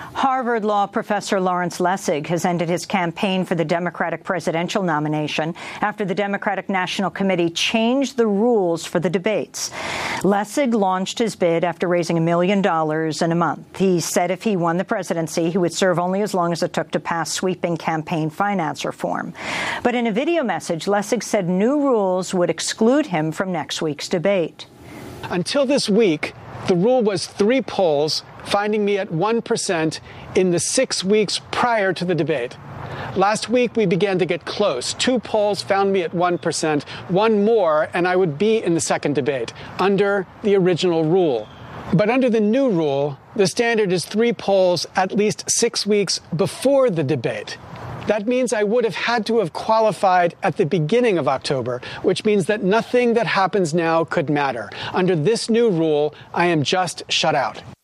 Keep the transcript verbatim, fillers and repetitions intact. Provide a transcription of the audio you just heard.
Harvard Law professor Lawrence Lessig has ended his campaign for the Democratic presidential nomination after the Democratic National Committee changed the rules for the debates. Lessig launched his bid after raising a million dollars in a month. He said if he won the presidency, he would serve only as long as it took to pass sweeping campaign finance reform. But in a video message, Lessig said new rules would exclude him from next week's debate. Until this week, the rule was three polls, finding me at one percent in the six weeks prior to the debate. Last week, we began to get close. Two polls found me at one percent, one more, and I would be in the second debate, under the original rule. But under the new rule, the standard is three polls at least six weeks before the debate. That means I would have had to have qualified at the beginning of October, which means that nothing that happens now could matter. Under this new rule, I am just shut out.